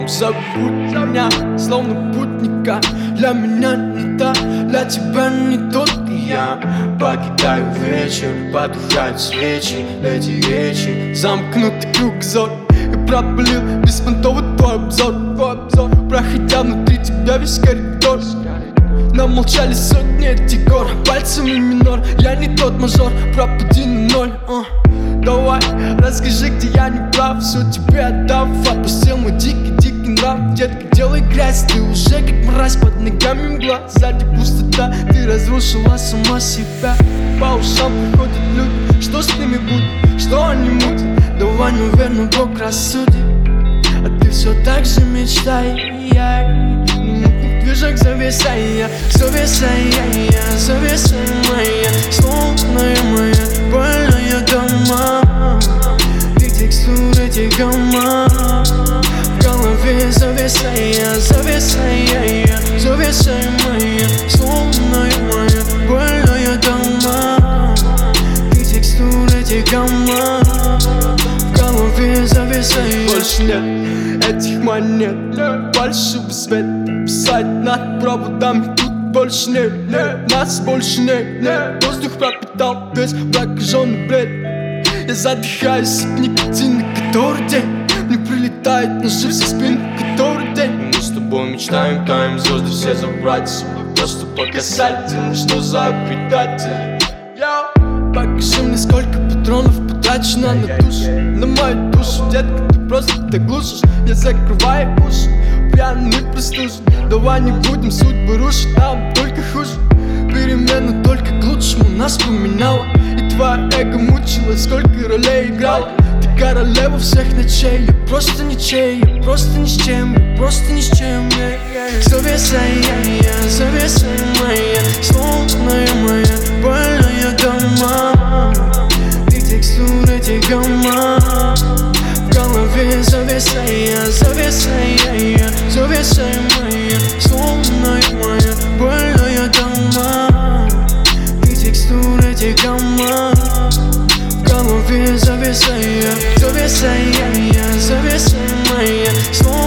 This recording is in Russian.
Забудь меня, словно путника. Для меня не та, для тебя не тот. Я покидаю вечер, потухают свечи. Эти речи, замкнутый кругозор. И пропалил беспонтовый твой обзор. Проходя внутри тебя весь коридор. Нам молчали сотни этих гор. Пальцами минор, я не тот мажор. Пропади на ноль. Давай, расскажи, где я не прав. Все тебе отдав, отпустил мой дикий нрав. Детка, делай грязь, ты уже как мразь. Под ногами мгла, сзади пустота. Ты разрушила сама себя. По ушам приходят люди, что с ними будет, что они мутят. Давай, наверное, Бог рассудит. А ты все так же мечтай. Движок зависая, моя, словная моя, больная дома. Ты текстура, ты гамма. В голове зависая, моя, словная моя, больная дома. Ты текстура, ты гамма. В голове зависая. Больше нет этих монет, фальшивый свет. Писать над проводами тут больше нет. Нас больше нет. Воздух пропитал весь прокаженный бред. Я задыхаюсь от никотина, который день мне прилетает ножи со спины, который день. Мы с тобой мечтаем, таем звезды все забрать себе. Просто показательно, что за предатель. Покажи мне, сколько патронов потрачено на душу, на мою душу. Детка, ты просто так глушишь. Я закрываю уши, пьяный простужен. Давай не будем судьбы рушить, нам только хуже. Перемена только к лучшему нас поменяла. И твоя эго мучила, сколько ролей играла. Ты королева всех ночей, я просто ничей. Я просто ни с чем, я просто ни с чем. Зависая, моя, словная моя, больная дома. Ты текстура, ты гамма. В голове зависая, моя, словная моя, больная дома. Ты текстура, ты гамма. В голове зависая, моя, словная